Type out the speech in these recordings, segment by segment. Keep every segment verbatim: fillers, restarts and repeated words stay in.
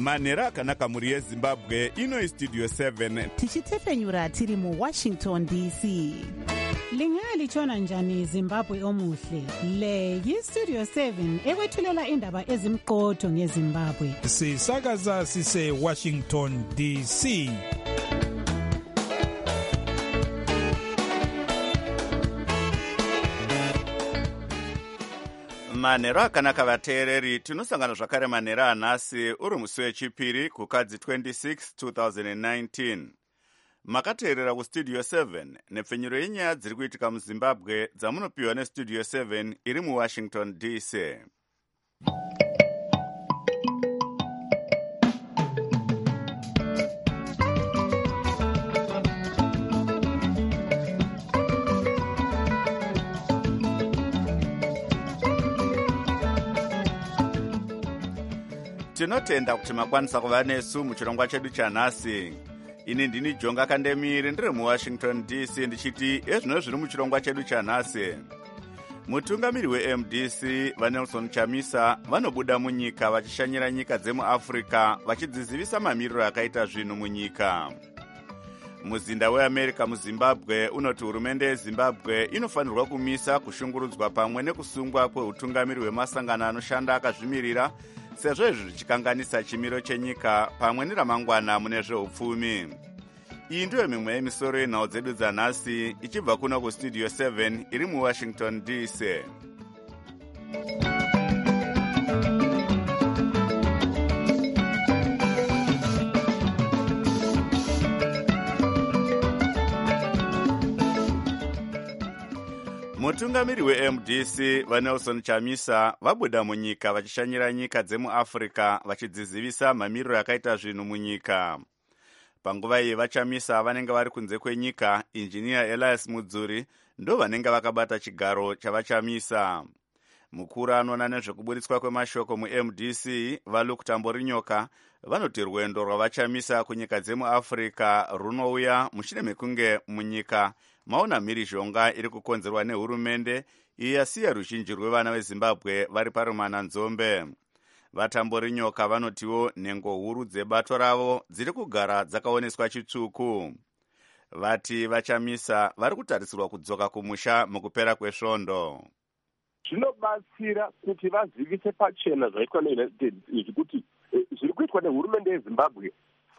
manhero akanaka mhuri yezimbabwe. Ino istudio seven tichitefenyura tiri muwashington D C. Lingalitshona njani Zimbabwe omuhle? Le yistudio seven ekwethulela indaba ezimqotho ngeZimbabwe. Sisakaza sise Washington D C. manhero akanaka vateereri, tinosangana zvakare manhero anhasi uri musi wechipiri kukadzi twenty-six two thousand nineteen. Makateerera kustudio seven nepfenyuro yenyaya dziri kuitika muzimbabwe dzamunopiwa nestudio seven iri muwashington D C. Tinotenda kuti makwanisa kuva nesu muchirongwa chedu chanhasi. Ini ndini Jonga Kandemiri ndiri muwashington D C ndichiti ezvino zviri muchirongwa chedu chanhasi. Mutungamiri we-M D C vaNelson Chamisa vanobuda munyika vachishanyira nyika dzemuAfrica vachidzizivisa mamiriro akaita zvinhu munyika. Muzinda weAmerica muZimbabwe unoti hurumende yeZimbabwe inofanirwa kumisa kushungurudzwa pamwe nekusungwa kweutungamiri hwemasangano anoshanda akazvimirira sezvo izvi zvichikanganisa chimiro chenyika pamwe neramangwana mune zveupfumi. Iyi ndiyo mimwe yemisoro yenhau dzedu dzanhasi ichibva kuno kustudio seven iri muwashington D C. Mutungamiri we-M D C vaNelson Chamisa vabuda munyika vachishanyira nyika dzemuAfrica vachidzizivisa mamiriro akaita zvinhu munyika. Panguva iyi vaChamisa vanenge vari kunze kwenyika, injiniya Elias Mudzuri ndo vanenge vakabata chigaro chavaChamisa. Mukuru anoona nezvekuburitswa kwemashoko mu-M D C vaLuke Tamborinyoka vanoti rwendo rwavaChamisa kunyika dzemuAfrica runouya mushure mekunge munyika maona mhirizhonga iri kukonzerwa nehurumende iyo yasiya ruzhinji rwevana veZimbabwe vari parumana nzombe. VaTamborinyoka vanotiwo nhengo huru dzebato ravo dziri kugara dzakaoneswa chitsvuku. Vati vaChamisa vari kutarisirwa kudzoka kumusha mukupera kwesvondo. Zvinobatsira kuti vazivise pachena zvaitwa neUnited States kuti zviri kuitwa nehurumende yeZimbabwe.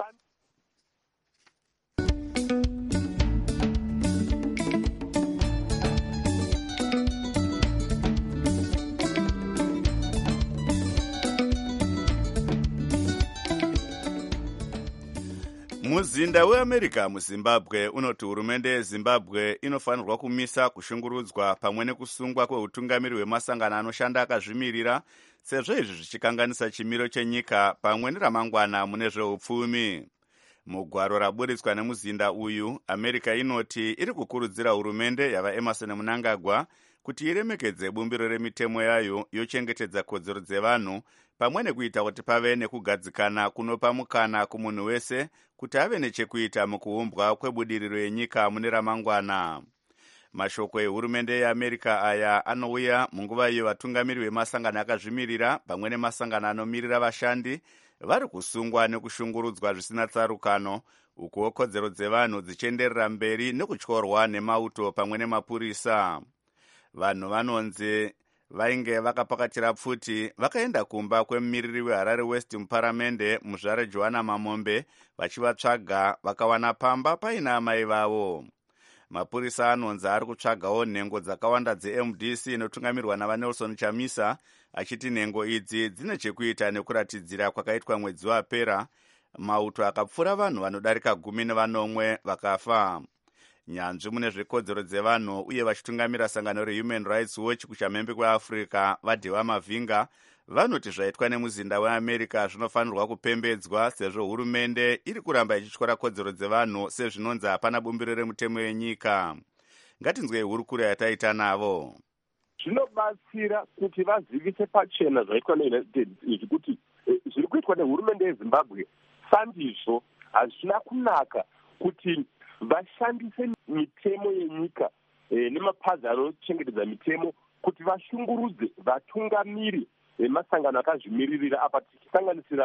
Muzinda weAmerica muZimbabwe unoti hurumende yeZimbabwe inofanirwa kumisa kushungurudzwa pamwe nekusungwa kweutungamiri hwemasangano anoshanda akazvimirira sezvo izvi zvichikanganisa chimiro chenyika pamwe neramangwana mune zveupfumi. Mugwaro raburitswa nemuzinda uyu, America inoti iri kukurudzira hurumende yavaEmerson Mnangagwa kuti iremekedze bumbiro remitemo yayo yochengetedza kodzero dzevanhu pamwe nekuita kuti pave nekugadzikana kunopa mukana kumunhu wese kuti ave nechekuita mukuumbwa kwebudiriro yenyika mune ramangwana. Mashoko ehurumende yeAmerica aya anouya munguva iyo vatungamiri vemasangano akazvimirira pamwe nemasangano anomirira vashandi vari kusungwa nekushungurudzwa zvisina tsarukano, uko kodzero dzevanhu dzichienderera mberi nekutyorwa nemauto pamwe nemapurisa. Vanhu vanonzi vainge vakapakatira pfuti vakaenda kumba kwemumiriri weHarare West muparamende muzvare Johanna Mamombe vachivatsvaga vakawana pamba paina amai vavo. Mapurisa anonzi ari kutsvagawo nhengo dzakawanda dze-M D C inotungamirwa navaNelson Chamisa, achiti nhengo idzi dzine chekuita nekuratidzira kwakaitwa mwedzi wapera mauto akapfura vanhu vanodarika gumi nevanomwe vakafa. Nyanzvi mune zvekodzero dzevanhu uye vachitungamira sangano reHuman Rights Watch kuchamhembe kweAfrica vaDheva Mavhinga vanoti zvaitwa nemuzinda weAmerica zvinofanirwa kupembedzwa sezvo hurumende iri kuramba ichityora kodzero dzevanhu sezvinonzi hapana bumbiro remutemo yenyika. Ngatinzwei hurukuro yataita navo. Zvinobatsira kuti vazivise pachena zvaitwa neUnited States kuti zviri kuitwa nehurumende yeZimbabwe sandizvo, hazvina kunaka kuti vashandise mitemo yenyika e, nemapazi anochengetedza mitemo kuti vashungurudze vatungamiri vemasangano akazvimiririra apa tichisanganisira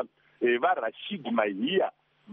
e, vaRashid Mahiya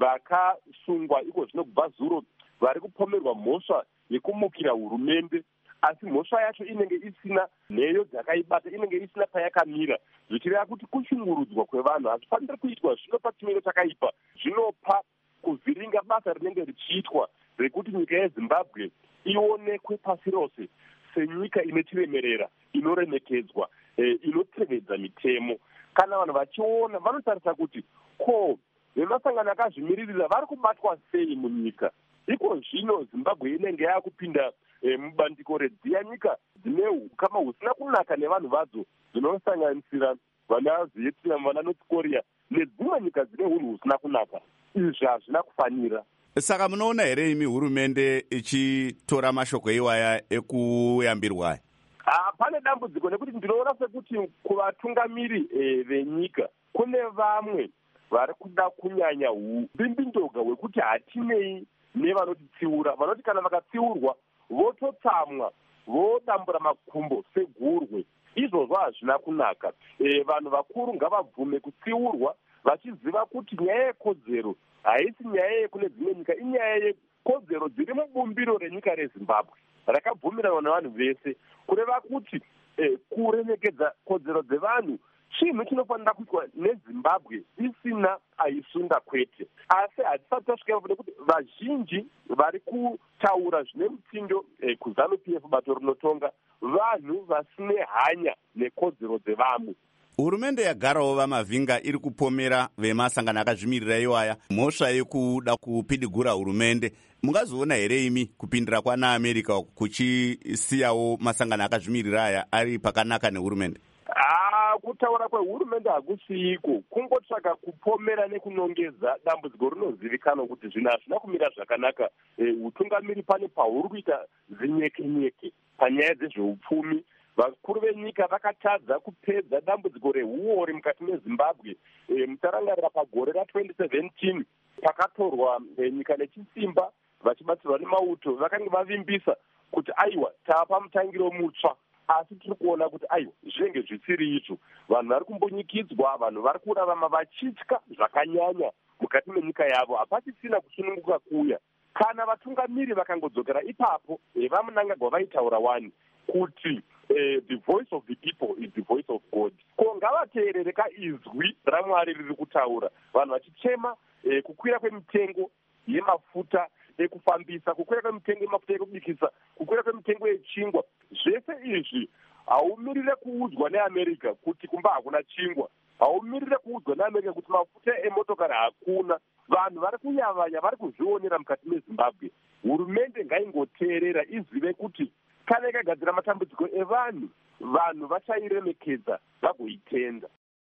vakasungwa iko zvino kubva zuro vari kupomerwa mhosva yekumukira hurumende, asi mhosva yacho inenge isina nheyo dzakaibata, inenge isina payakamira, zvichireva kuti kushungurudzwa kwevanhu hazvifaniri kuitwa zvinopa chimiro chakaipa, zvinopa kuvhiringa basa rinenge richiitwa rekuti nyika yeZimbabwe ionekwe pasi rose senyika inotiremerera, inoremekedzwa, e, inotevedza mitemo. Kana vanhu vachiona vanotarisa kuti ko vemasangano akazvimiririra vari kubatwa sei munyika. Iko zvino Zimbabwe inenge yaakupinda e, mubandiko redziya nyika dzine ukama husina kunaka nevanhu vadzo, dzinosanganisira vana Vietnam, vana North Korea nedzimwe nyika dzine unhu husina kunaka. Izvi hazvina kufanira. Saka munoona here imi hurumende ichitora mashoko iwaya ekuyambirwa? Ah, pane dambudziko nekuti ndinoona sekuti kuvatungamiri e, venyika kune vamwe vari kuda kunyanya ubimbindoga hwekuti hatinei nevanotitsiura, vanoti kana vakatsiurwa vototsamwa, vodambura makumbo segurwe. Izvozvo hazvina kunaka. E, vanhu vakuru ngavabvume kutsiurwa vachiziva kuti nyaya yekodzero haisi nyaya yekune dzimwe nyika, inyaya yekodzero dziri mubumbiro renyika reZimbabwe rakabvumirana navanhu vese, kureva kuti eh, kuremekedza kodzero dzevanhu chinhu chinofanira kuitwa neZimbabwe isina aisunda kwete. Asi hatisati tasvika nekuti vazhinji vari kutaura zvine mutindo eh, kuZANU-P F bato rinotonga vanhu vasine hanya nekodzero dzevamwe. Hurumende yagarawo vamavhinga iri kupomera vemasangano akazvimirira iwaya mhosva yekuda kupidigura hurumende. Mungazoona here imi kupindira kwana America kuchisiyawo masangano akazvimirira aya ari pakanaka nehurumende? Ah, kutaura kwehurumende hakusiyiko, kungotsvaka kupomera nekunongedza dambudziko rinozivikanwa kuti zvinhu hazvina kumira zvakanaka. E, utungamiri pane pahuri kuita zinyekenyeke panyaya dzezveupfumi. Vakuru venyika vakatadza kupedza dambudziko rehuori mukati meZimbabwe. E, mutarangarira pagore ra-twenty seventeen pakatorwa e, nyika nechisimba vachibatsirwa nemauto vakanga vavimbisa kuti aiwa tapa mutangiro mutsva, asi tiri kuona kuti aiwa zvinenge zvisiri izvo. Vanhu vari kumbonyikidzwa, vanhu vari kurarama vachitya zvakanyanya mukati menyika yavo, hapachisina kusununguka kuya. Kana vatungamiri vakangodzokera ipapo e, vamunangagwa vaitaura wani kuti Uh, the voice of the people is the voice of God. Ko ngavateerere kaizwi raMwari riri kutaura, vanhu vachichema eh, kukwira kwemitengo yemafuta ekufambisa, kukwira kwemitengo yemafuta ekubikisa, kukwira kwemitengo yechingwa. Zvese izvi haumirire kuudzwa neAmerica kuti kumba hakuna chingwa, haumirire kuudzwa neAmerica kuti mafuta emotokari hakuna. Vanhu vari kunyavanya, vari kuzvionera mukati meZimbabwe. Hurumende ngaingoteerera izive kuti kana ikagadzira matambudziko evanhu, vanhu vachairemekedza vagoitenda.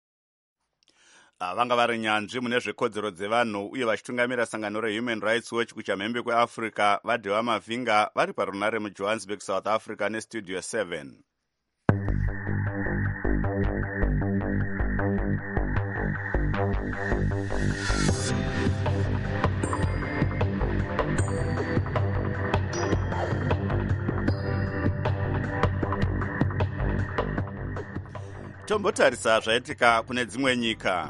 Vanga vari nyanzvi mune zvekodzero dzevanhu uye vachitungamira sangano reHuman Rights Watch kuchamhembe kweAfrica vadhewa mavhinga vari parunare muJohannesburg, South Africa nestudio seven. Tombotarisa zvaitika kune dzimwe nyika.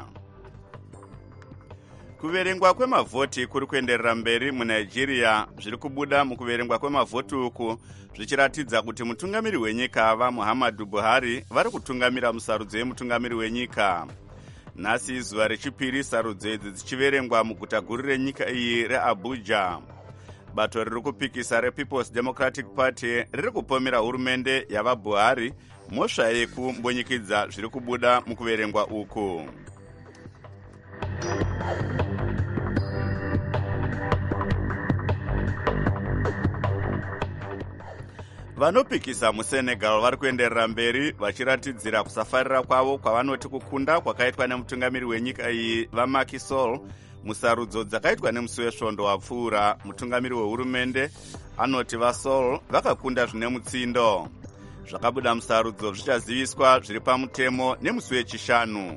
Kuverengwa kwemavhoti kuri kuenderera mberi muNigeria. Zviri kubuda mukuverengwa kwemavhoti uku zvichiratidza kuti mutungamiri wenyika vaMuhammadu Buhari vari kutungamira musarudzo yemutungamiri wenyika. Nhasi zuva rechipiri sarudzo idzi dzichiverengwa muguta guru renyika iyi reAbuja. Bato riri kupikisa rePeople's Democratic Party riri kupomera hurumende yavaBuhari mhosva yekumbonyikidza zviri kubuda mukuverengwa uku. Vanopikisa muSenegal vari kuenderera mberi vachiratidzira kusafarira kwavo kwavanoti kukunda kwakaitwa nemutungamiri wenyika iyi vaMacky Sall musarudzo dzakaitwa nemusi wesvondo wapfuura. Mutungamiri wehurumende anoti vaSall vakakunda zvine mutsindo. Zvakabuda musarudzo zvichaziviswa zviri pamutemo nemusi wechishanu.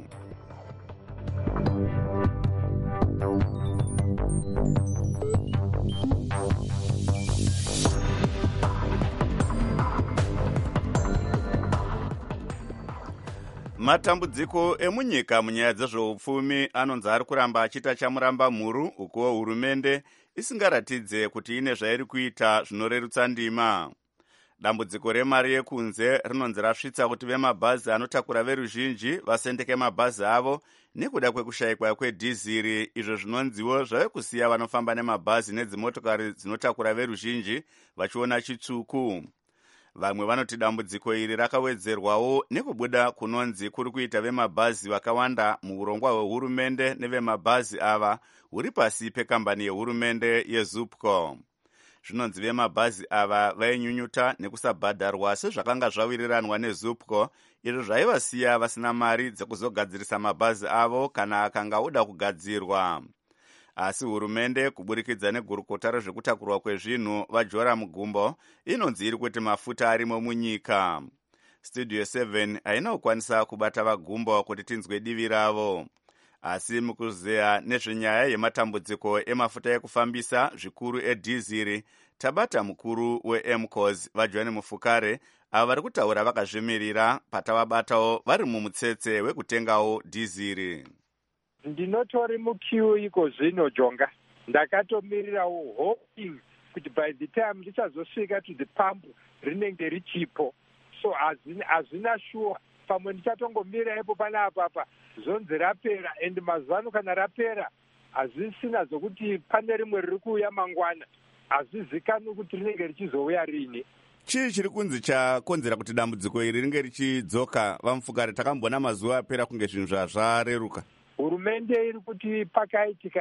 Matambudziko emunyika munyaya dzezveupfumi anonzi ari kuramba achiita chamuramba mhuru, ukuwo hurumende isingaratidze kuti ine zvairi kuita zvinorerutsa ndima. Dambudziko remari yekunze rinonzi rasvitsa kuti vemabhazi anotakura veruzhinji vasendeke mabhazi avo nekuda kwekushayikwa kwedhiziri, izvo zvinonziwo zvave kusiya vanofamba nemabhazi nedzimotokari dzinotakura veruzhinji vachiona chitsvuku. Vamwe vanoti dambudziko iri rakawedzerwawo nekubuda kunonzi kuri kuita vemabhazi vakawanda muurongwa hwehurumende nevemabhazi ava huri pasi pekambani yehurumende yeZupco. Zvinonzi vemabhazi ava vainyunyuta nekusabhadharwa sezvakanga zvawiriranwa neZupco, izvo zvaivasiya vasina mari dzekuzogadzirisa mabhazi avo kana akanga oda kugadzirwa. Asi hurumende kuburikidza negurukota rezvekutakurwa kwezvinhu vaJoram Gumbo inonzi iri kuti mafuta arimo munyika. Studio seven haina kukwanisa kubata vaGumbo kuti tinzwe divi ravo. Asi mukuzeya nezvenyaya yematambudziko emafuta ekufambisa zvikuru edhiziri, tabata mukuru weMcos vaJohn Mufukare ava vari kutaura vakazvimirira patavabatawo vari mumutsetse wekutengawo dhiziri. Ndinotori mukiu iko zvino Jonga, ndakatomirirawo hoping kuti by the time ndichazosvika to the pump rinenge richipo, so hazvina sure. Pamwe ndichatongomira ipo panapa apa zonzi rapera, and mazuvano kana rapera hazvisina zokuti pane rimwe riri kuuya mangwana, hazvizikanwi kuti rinenge richizouya rini. Chii chiri kunzi chakonzera kuti dambudziko iri ringe richidzoka? Vamufukare, takambona mazuva apera kunge zvinhu zvazvareruka. Hurumende iri kuti pakaitika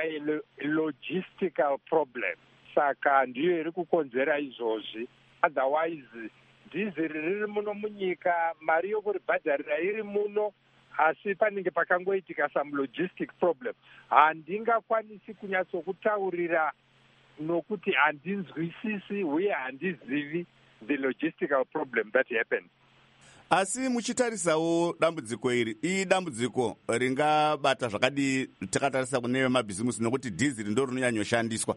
logistical problem, saka ndiyo iri kukonzera izvozvi. Otherwise dhiziri riri muno munyika, mari yokuribhadharira iri muno, asi panenge pakangoitika some logistic problem. Handingakwanisi kunyatsokutaurira nokuti handinzwisisi uye handizivi the logistical problem that happened. Asi muchitarisawo dambudziko iri, ii dambudziko ringabata zvakadi takatarisa kune vemabhizimusi nokuti dhiziri ndo rinonyanyoshandiswa?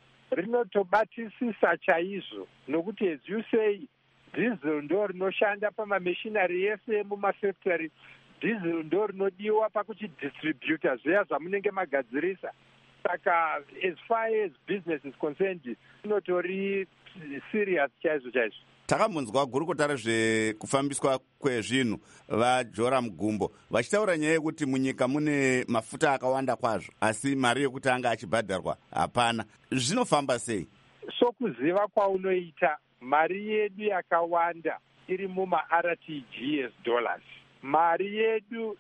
Rinotobatisisa chaizvo nokuti as you say, dhiziri ndo rinoshanda pamameshinari ese mumafactory, dhiziri ndo rinodiwa pakuchidistributa zveya zvamunenge magadzirisa. Saka as far as business is concerned, rinotori serious chaizvo chaizvo. Takambonzwa gurukota rezvekufambiswa kwezvinhu vaJoram Gumbo vachitaura nyaya yekuti munyika mune mafuta akawanda kwazvo, asi mari yekuti anga achibhadharwa hapana. Zvinofamba sei? Sokuziva kwaunoita, mari yedu yakawanda iri muma-R T G S dollars. Mari yedu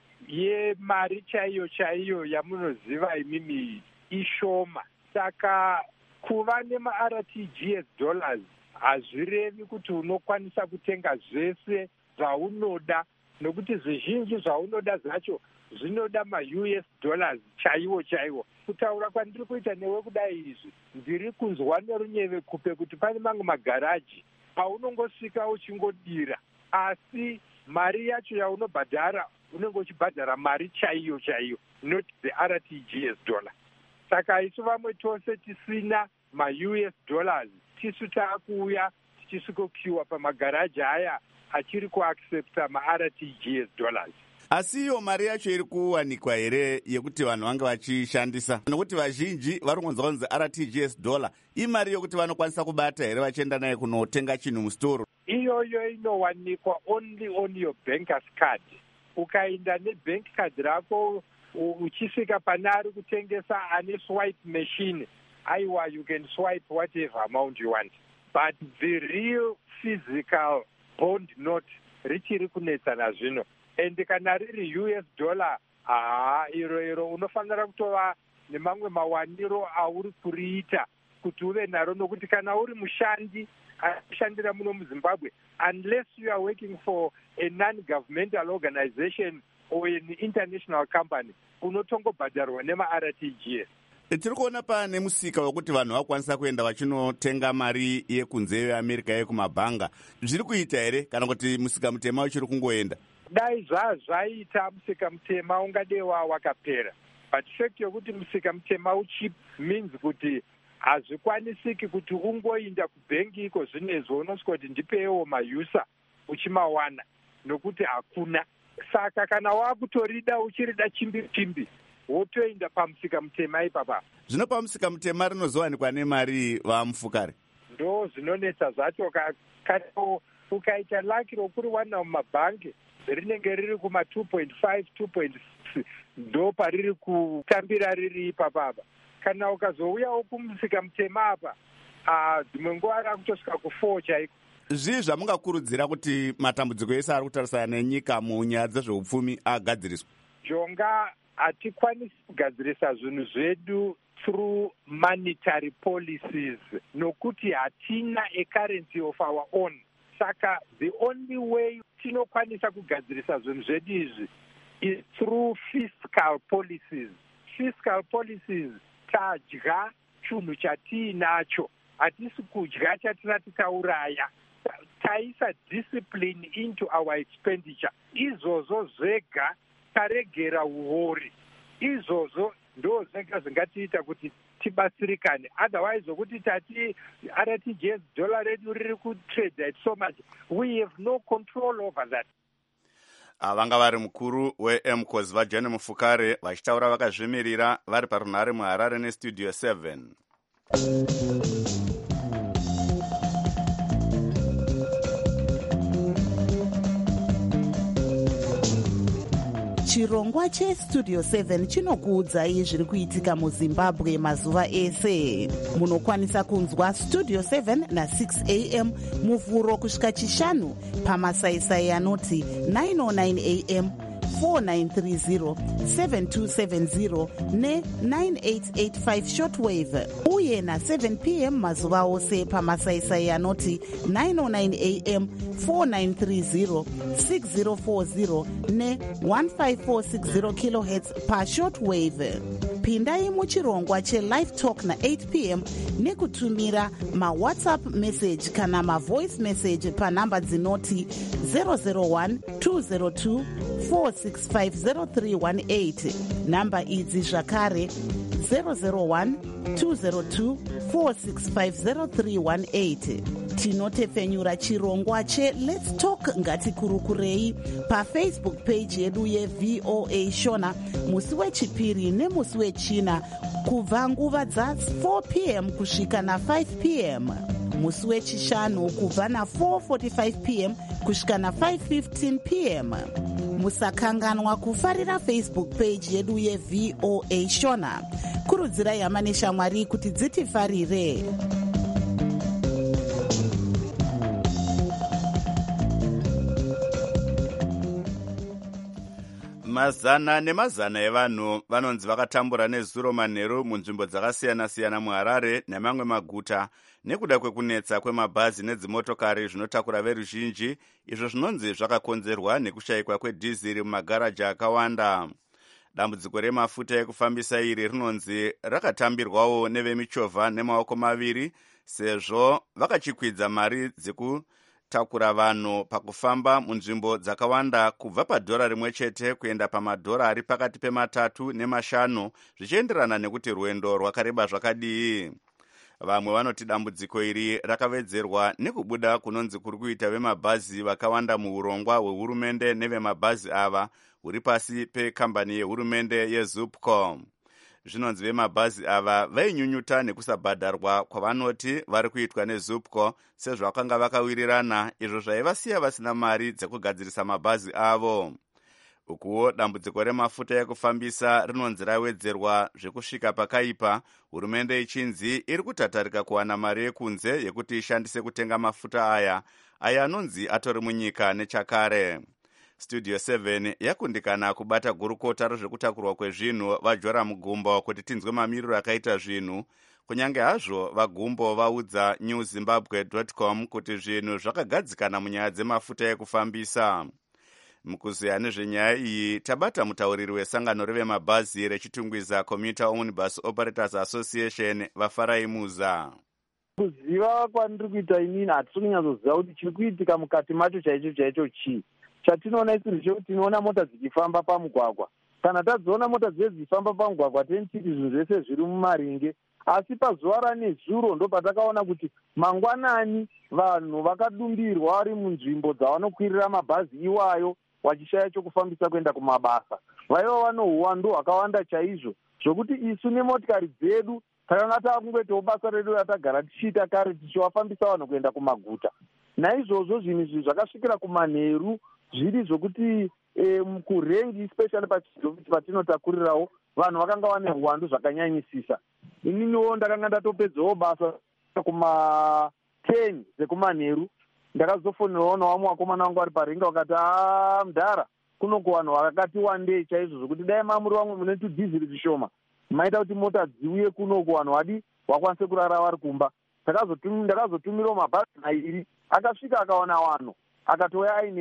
yemari chaiyo chaiyo yamunoziva imimi ishoma. Saka kuva nema-R T G S dollars hazvirevi kuti unokwanisa kutenga zvese zvaunoda, nokuti zvizhinji zvaunoda zvacho zvinoda ma-U S dollars chaiwo chaiwo. Kutaura kwandiri kuita newe kudai izvi, ndiri kunzwa nerunyeve kupe kuti pane mamwe magaraji paunongosvika uchingodira, asi mari yacho yaunobhadhara unenge uchibhadhara mari chaiyo chaiyo, not the R T G S dollar. Saka isu vamwe tose tisina ma-U S dollars tisu taakuuya tichisvikokiwa pamagaraji aya achiri kuaccepta ma-R T G S dollars. Asi iyo mari yacho iri kuwanikwa here yekuti vanhu vange vachishandisa? Nokuti vazhinji vari kunzwa kunzi R T G S dollar imari yokuti vanokwanisa kubata here vachienda naye kunotenga chinhu musitoro? Iyoyo inowanikwa only on your banker's card. Ukaenda nebank card rako uchisvika pane ari kutengesa ane swipe machine, aiwa, you can swipe whatever amount you want. But the real physical bond note richiri kunetsana zvino. And kana riri U S dollar, haa, iro iro unofanira kutova nemamwe mawaniro auri kuriita kuti uve naro, nokuti kana uri mushandi anoshandira muno muZimbabwe, unless you are working for a non-governmental organization or an international company, unotongobhadharwa nema-R T G S. Tiri kuona pane musika wekuti vanhu vakwanisa kuenda vachinotenga mari yekunze yeAmerica yekumabhanga. Zviri kuita here kana kuti musika mutema uchiri kungoenda? Dai zvazvaita musika mutema ungadewa wakapera. But fact yokuti musika mutema uchipi means kuti hazvikwanisiki kuti ungoinda kubhengi iko zvinezvo unosvika kuti ndipewo mayusa uchimawana, nokuti hakuna. Saka kana wakutorida uchirida chimbi chimbi wotoenda pamusika mutema ipapa. Zvino pamusika mutema rinozowanikwa nemari vamufukare? Ndo zvinonetsa zvacho. Kana ukaita laki rokuri wana mumabhangi rinenge riri kuma two point five two point six ndo pariri kutambira riri ipapapa. Kana ukazouyawo kumusika mutema apa dzimwe nguva rakutosvika ku four chaiko. Zvii zvamungakurudzira kuti matambudziko ese ari kutarisana nenyika munyaya dzezveupfumi agadziriswa? Jonga hatikwanisi kugadzirisa zvinhu zvedu through monetary policies nokuti hatina a currency of our own. Saka the only way tinokwanisa kugadzirisa zvinhu zvedu izvi is through fiscal policies. Fiscal policies tadya chinhu chatiinacho, hatisi kudya chatina titauraya. Taisa discipline into our expenditure. Izvozvo zvega taregera uori. Izvozvo ndo zvega zvingatiita kuti tibatsirikane. Otherwise zokuti tati R T G S dollar redu riri kutrade at so much, we have no control over that. Vanga vari mukuru weMCOS vaJohn Mufukare vachitaura vakazvimirira vari parunhare muHarare nestudio seven. Chirongwa chestudio seven chinokuudzai zviri kuitika muZimbabwe mazuva ese. Munokwanisa kunzwa studio seven na six a m muvhuro kusvika chishanu pamasaisai anoti nine oh nine a m, four nine three zero, seven two seven zero ne nine eight eight five shortwave, uye na seven p m mazuva ose pamasaisai anoti nine oh nine a m, four nine three zero, six zero four zero ne one five four six zero kilohertz pa shortwave. Pindai muchirongwa che-live talk na eight p m nekutumira ma-WhatsApp message kana ma-voice message panhamba dzinoti zero zero one two zero two four six five zero three one eight. Namba idzi zvakare zero zero one two zero two four six five zero three one eight. Tinotepfenyura chirongwa che-Let's Talk ngatikurukurei pafacebook page yedu yeV O A Shona musi wechipiri nemusi wechina kubva nguva dza-four p m kusvika na-five p m, musi wechishanu kubva na-four forty-five p m kusvika na-five fifteen p m. Musakanganwa kufarira Facebook page yedu yeV O A Shona. Kurudzirai hama neshamwari kuti dzitifarire. Mazana nemazana evanhu vanonzi vakatambura nezuro manheru munzvimbo dzakasiyana-siyana muHarare nemamwe maguta nekuda kwekunetsa kwemabhazi nedzimotokari zvinotakura veruzhinji, izvo zvinonzi zvakakonzerwa nekushayikwa kwedhiziri mumagaraji akawanda. Dambudziko remafuta ekufambisa iri rinonzi rakatambirwawo nevemichovha nemaoko maviri sezvo vakachikwidza mari dzeku takura vanhu pakufamba munzvimbo dzakawanda kubva padhora rimwe chete kuenda pamadhora ari pakati pematatu nemashanu zvichienderana nekuti rwendo rwakareba zvakadii. Vamwe vanoti dambudziko iri rakavedzerwa nekubuda kunonzi kuri kuita vemabhazi vakawanda muurongwa hwehurumende nevemabhazi ava huri pasi pekambani yehurumende yeZupco. Zvinonzi vemabhazi ava vainyunyuta nekusabhadharwa kwavanoti vari kuitwa neZupco sezvo vakanga vakawirirana, izvo zvaivasiya vasina mari dzekugadzirisa mabhazi avo. Ukuwo dambudziko remafuta ekufambisa rinonzi rawedzerwa zvekusvika pakaipa, hurumende ichinzi iri kutatarika kuwana mari yekunze yekuti ishandise kutenga mafuta aya aya anonzi atori munyika nechakare. Studio seven yakundikana kubata gurukota rezvekutakurwa kwezvinhu vaJora Mugumbo kuti tinzwe mamiriro akaita zvinhu, kunyange hazvo vaGumbo vaudza new zimbabwe dot com kuti zvinhu zvakagadzikana munyaya dzemafuta ekufambisa. Mukuziya nezvenyaya iyi tabata mutauriri wesangano revemabhazi rechitungwiza Commuter Owned Bus Operators Association Vafarai Muza. Kuziva kwandiri kuita inini hatisi kunyatsoziva kuti chiri kuitika mukati macho chaicho chaicho chii. Chatinoona isiri chekuti tinoona mota dzichifamba pamugwagwa. Kana tadziona mota dzedu dzichifamba pamugwagwa tenichiti zvinhu zvese zviri mumaringe. Asi pazuva ranezuro ndo patakaona kuti mangwanani vanhu vakadumbirwa vari munzvimbo dzavanokwirira mabhazi iwayo wachishaya chokufambisa kuenda kumabasa. Vaiva vano uwandu hwakawanda chaizvo zvokuti isu nemotikari dzedu takanga takungoitawo basa redu ratagara tichiita kare tichivafambisa vanhu kuenda kumaguta. Naizvozvo zvinhu izvi zvakasvikira kumanheru zviri zvokuti e, kurengi especially pachidhofisi patinotakurirawo vanhu vakanga vane uwandu zvakanyanyisisa. Ininiwo ndakanga ndatopedzawo basa kuma ten dzekumanheru ndakazofonerawo nawamwe wakomana wangu ari parenga wakati a mudhara kunoko vanhu vakati wandei chaizvo zvokuti dai mamuri vamwe mune tudhiziri zvishoma maita kuti mota dziuye kunoko vanhu vadi vakwanise kurara vari kumba. Ndakazotumirawo mabhazi mairi akasvika akaona vanhu akatouya aine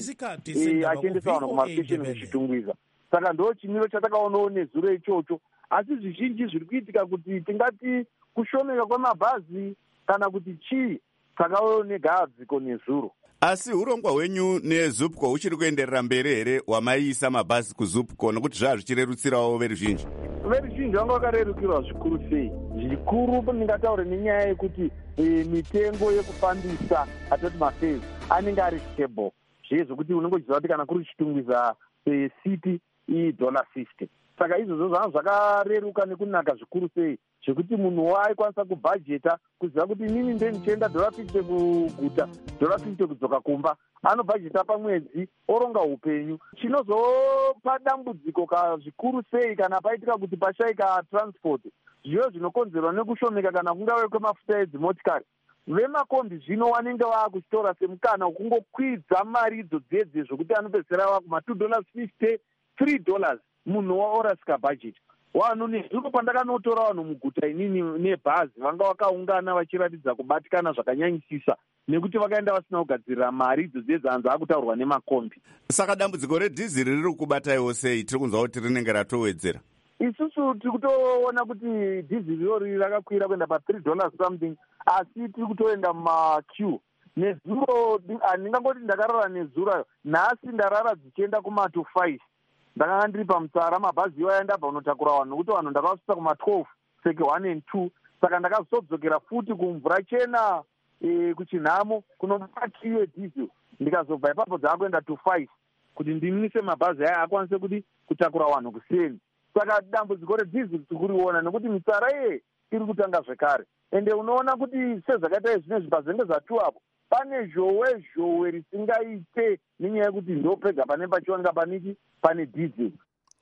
sendi achiendesa vanhu kumastation zvichitungwiza. Saka ndo chimiro chatakaonawo nezuro ichocho. Asi zvizhinji zviri kuitika kuti tingati kushomeka kwemabhazi kana kuti chii takaonawo negadziko nezuro. Asi urongwa hwenyu neZUPCO huchiri kuenderera mberi here hwamaiisa mabhazi kuZUPCO nokuti zvaa zvichirerutsirawo veruzhinji? Veruzhinji vanga vakarerukirwa zvikuru sei. Zvikuru ndingataure nenyaya yekuti e, mitengo yekufambisa atoti mafezi anenge ari stable. Zviye zvokuti unenge uchiziva kuti kana kuri chitungwiza e, city idollar fifty. Saka izvozvo zvanga zvakareruka nekunaka zvikuru sei zvekuti munhu waikwanisa kubhajeta kuziva kuti inini ndenichienda dollar fifty kuguta dollar fifty kudzoka kumba, anobhajeta pamwedzi oronga upenyu. Chinozopa dambudziko ka zvikuru sei kana paitika kuti pashayika transport zviyo zvinokonzerwa nekushomeka kana kungave kwemafuta edzimotikari. Vemakombi zvino vanenge vaakuchitora semukana wekungokwidza mari idzo dzedze zvokuti anopedzera vakuma two dollars fifty three dollars munhu waorasika budget. Vanhu nezvino pandakanotora vanhu muguta inini nebhazi vanga vakaungana vachiratidza kubatikana zvakanyanyisisa nekuti vakaenda vasina kugadzirira mari idzo dzedzaanza akutaurwa nemakombi. Saka dambudziko redhiziri riri kubataiwo sei? Tiri kunzwa kuti rinenge ratowedzera. Isusu tiri kutoona kuti dhiziri rori rakakwira kuenda pa three dollars something, asi tiri kutoenda mumaqueue. Nezuro handingangoti ndakarara nezuro, nhasi ndarara dzichienda kuma to five. Ndakanga ndiri pamutsara mabhazi iwayo ndabva kunotakura vanhu nokuti vanhu ndakasvitsa kuma twelve seke one and two. Saka ndakazodzokera futi kumvura chena e, kuchinhamo kunomakiwe diesel ndikazobva ipapo dzaakuenda to five kuti ndimise mabhazi aya akwanise kuti kutakura vanhu kuseni. Saka dambudziko redhizili tikuriona nekuti mitsara iye iri kutanga zvekare. Ende unoona kuti sezvakaita zvine zvibhazenge zvatu apo pane zhowe zhowe risingaite nenyaya yekuti ndopega pane pachiwanika paniki pane diesel.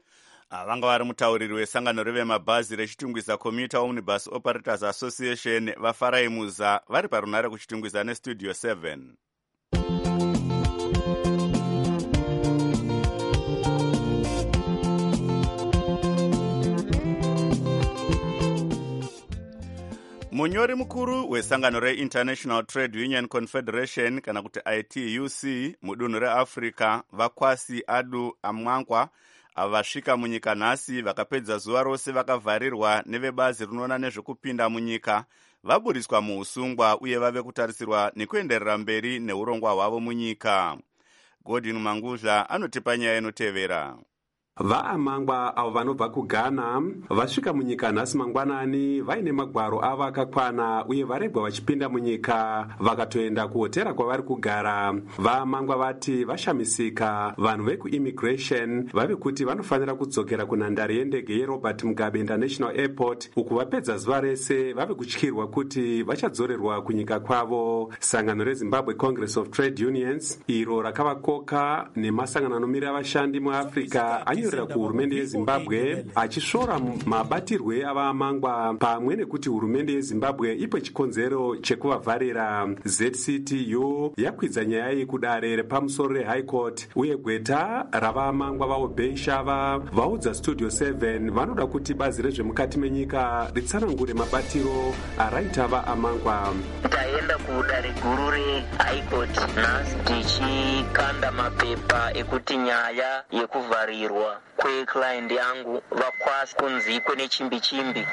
Vanga vari mutauriri wesangano revemabhazi rechitungwiza Commuter Omnibus Operators Association vaFarai Muza vari parunare kuchitungwiza neStudio seven. Munyori mukuru wesangano reInternational Trade Union Confederation kana kuti I T U C mudunhu reAfrica vakwasi Adu Amwankwa avasvika munyika nhasi vakapedza zuva rose vakavharirwa nevebazi rinoona nezvekupinda munyika vaburiswa muusungwa uye vave kutarisirwa nekuenderera mberi neurongwa hwavo munyika. Godwin Manguzha anotipa nyaya inotevera. Vaamangwa avo vanobva kuGhana vasvika munyika nhasi mangwanani vaine magwaro avo akakwana uye varegwa vachipinda munyika vakatoenda kuhotera kwavari kugara. Vaamangwa vati vashamisika vanhu vekuimmigration vave kuti vanofanira kudzokera kunhandare yendege yeRobert Mugabe International Airport uku vapedza zuva rese vave kutyirwa kuti vachadzorerwa kunyika kwavo. Sangano reZimbabwe Congress of Trade Unions iro rakavakoka nemasangano anomirira vashandi muAfrica anyorera kuhurumende yeZimbabwe achisvora mabatirwe avaamangwa pamwe nekuti hurumende yeZimbabwe ipe chikonzero chekuvavharira. Z C T U yakwidza nyaya iyi kudare repamusoro reHigh Court uye gweta ravaamangwa vaObey Shava vaudza Studio seven vanoda kuti bazi rezvemukati menyika ritsanangure mabatiro araita vaamangwa. Taenda kudare guru reHigh Court nhasi tichikanda mapepa ekuti nyaya yekuvharirwa kweclient yangu vakwasi kunzi kune chimbi chimbi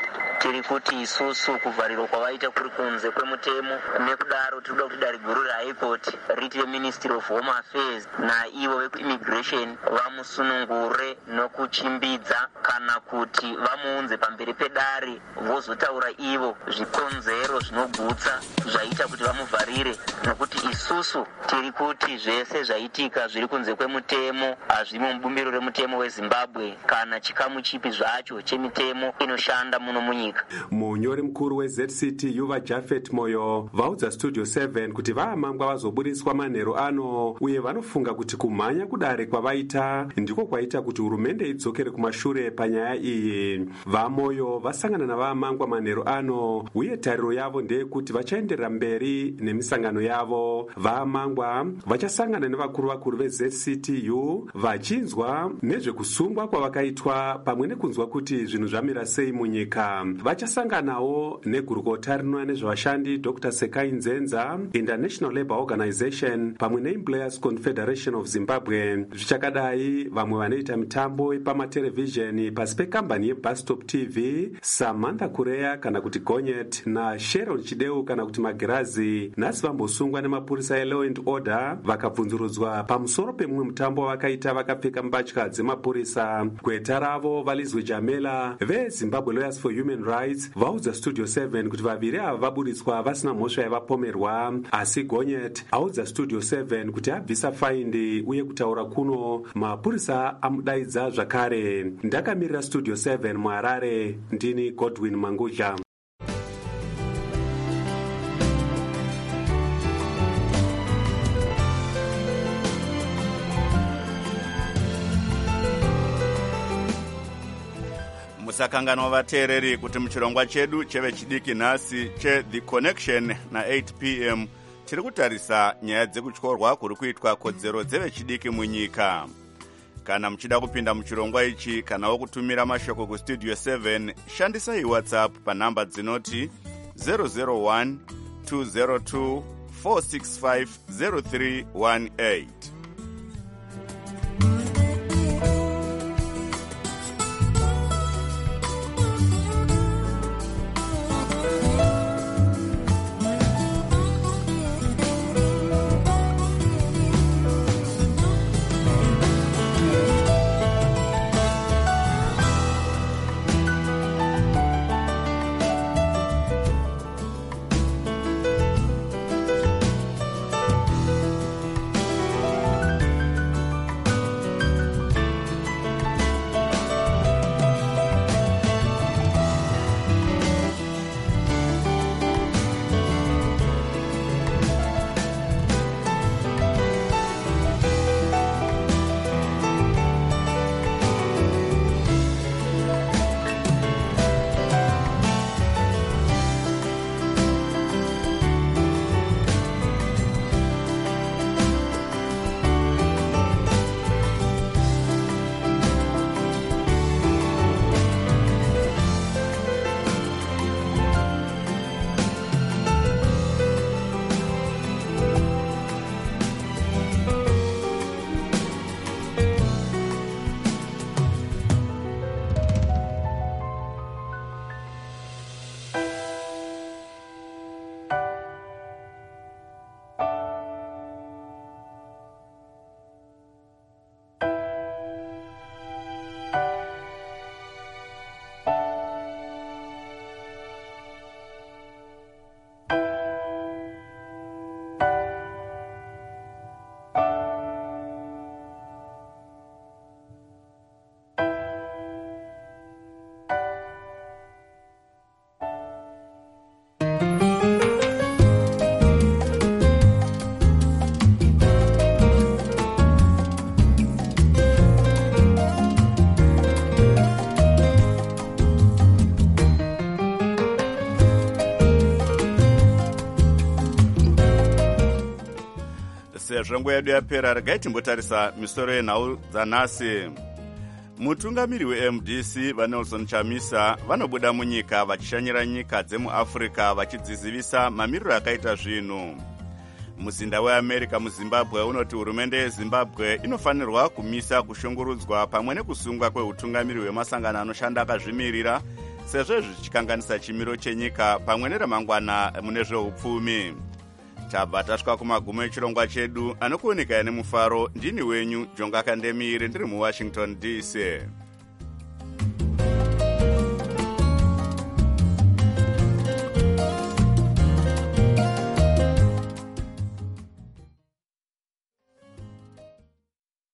tiri kuti isusu kuvharirwa kwavaita kuri kunze kwemutemo, nekudaro tiri kuda kuti dare guru reHigh Court riti reMinistry of Home Affairs naivo vekuimmigration vamusunungure nokuchimbidza kana kuti vamuunze pamberi pedare vozotaura ivo zvikonzero zvinogutsa zvaita kuti vamuvharire, nokuti isusu tiri kuti zvese zvaitika zviri kunze kwemutemo hazvimo mubumbiro remutemo weZimbabwe kana chikamu chipi zvacho chemitemo inoshanda muno munyika. Munyori mukuru weZ C T U vaJafet Moyo vaudza Studio seven kuti vaamangwa vazoburiswa manheru ano uye vanofunga kuti kumhanya kudare kwavaita ndiko kwaita kuti hurumende idzokere kumashure panyaya iyi. VaMoyo vasangana navaamangwa manheru ano uye tariro yavo ndeyekuti vachaenderera mberi nemisangano yavo. VaAmangwa vachasangana nevakuru vakuru veZ C T U vachinzwa nezvekusungwa kwavakaitwa pamwe nekunzwa kuti zvinhu zvamira sei munyika. Vachasanganawo negurukota rinoona nezvavashandi Doctor Sekai Nzenza, International Labour Organization pamwe neEmployers Confederation of Zimbabwe. Zvichakadai vamwe vanoita mitambo pamaterevhizheni pasi pekambani yeBustop T V Samantha Kureya kana kuti Gonyet naSharon Chideu kana kuti Magirazi nhasi vambosungwa nemapurisa eLaw and Order vakabvunzurudzwa pamusoro pemumwe mutambo wakaita vakapfeka mbatya dzemapurisa. Gweta ravo Valizwe Jamela veZimbabwe Lawyers for Human Rights vaudza Studio seven kuti vaviri ava vaburitswa vasina mhosva yavapomerwa, asi Gonyet audza Studio seven kuti abvisa faindi uye kutaura kuno mapurisa amudaidza zvakare. Ndakamirira Studio seven muHarare, ndini Godwin Mangudla. musakanganwa vateereri kuti muchirongwa chedu chevechidiki nhasi cheThe Connection na eight p m tiri kutarisa nyaya dzekutyorwa kuri kuitwa kodzero dzevechidiki munyika. Kana muchida kupinda muchirongwa ichi kanawo kutumira mashoko kuStudio seven, shandisai WhatsApp panhamba dzinoti zero zero one two zero two four six five zero three one eight. sezvo nguva yedu yapera, regai timbotarisa misoro yenhau dzanhasi. Mutungamiri weM D C vaNelson Chamisa vanobuda munyika vachishanyira nyika dzemuAfrica vachidzizivisa mamiriro akaita zvinhu. Muzinda weAmerica muZimbabwe unoti hurumende yeZimbabwe inofanirwa kumisa kushungurudzwa pamwe nekusungwa kweutungamiri hwemasangano anoshanda akazvimirira sezvo zvichikanganisa chimiro chenyika pamwe neramangwana mune zveupfumi. Tabva tasvika kumagumo echirongwa chedu anokuonekaya nemufaro. Ndini wenyu Jonga Kandemire ndiri muWashington D C.